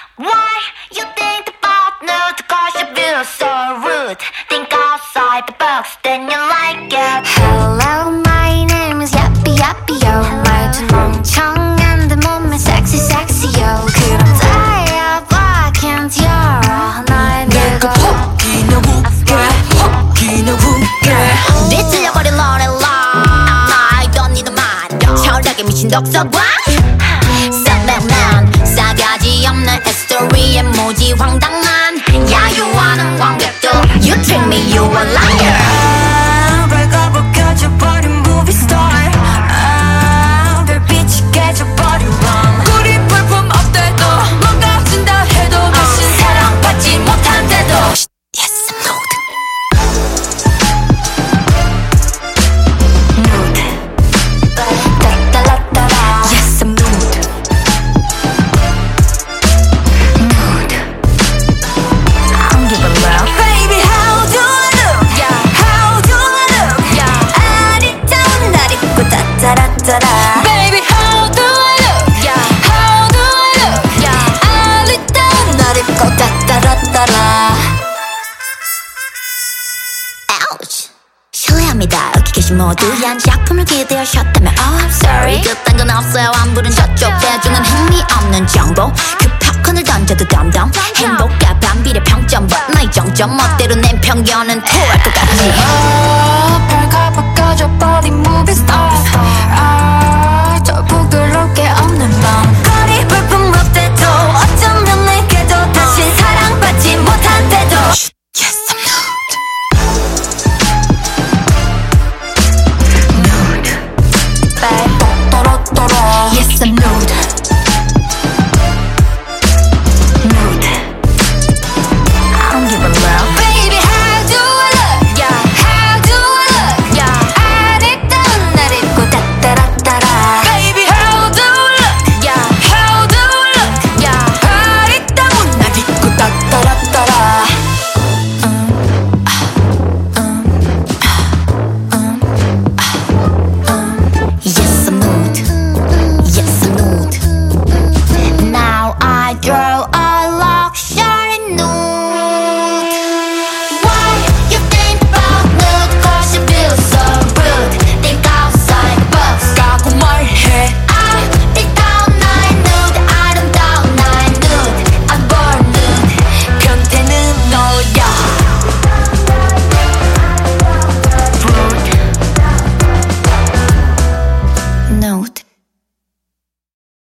Why you think about nude? Cause you feel so rude. Think outside the box, then you like it. Hello, my name is Yappy Yappy Yo. 말투 멍청한 데 몸매 sexy sexy yo. 그럼 다해봐 can't 열어 날 내가 혹기나 웃게 혹기나 웃게 뒤틀려버린 노래라 I don't need a mind 철학에 미친 독서광 쌍백만 싸가지 없는 스토리에 무지 황당한 야유하는 관객도 You treat me you a liar 밝아버 켜져버린 movie star 별빛이 깨져버린 rom 우리 볼품 없대도 뭔가 준다 해도 다신 사랑받지 못한대도 Yes I'm nude 따따라따라 Yes I'm nude Nude I don't give a love Baby how do I look yeah how do I look yeah 아리따운 날 입고 따따라따라 Baby how do I look yeah how do I look yeah 아리따운 날 입고 따따라따라 Ouch 실례합니다 여기 계신 모두한 작품을 기대하셨다면 Oh I'm sorry 그딴 건 없어요 안 부른 저쪽 대중은 흥미없는 정보 그 팝콘을 던져도 덤덤 행복과 반비례 평점 But 나의 정점 멋대로 낸 편견은 토할 것 같지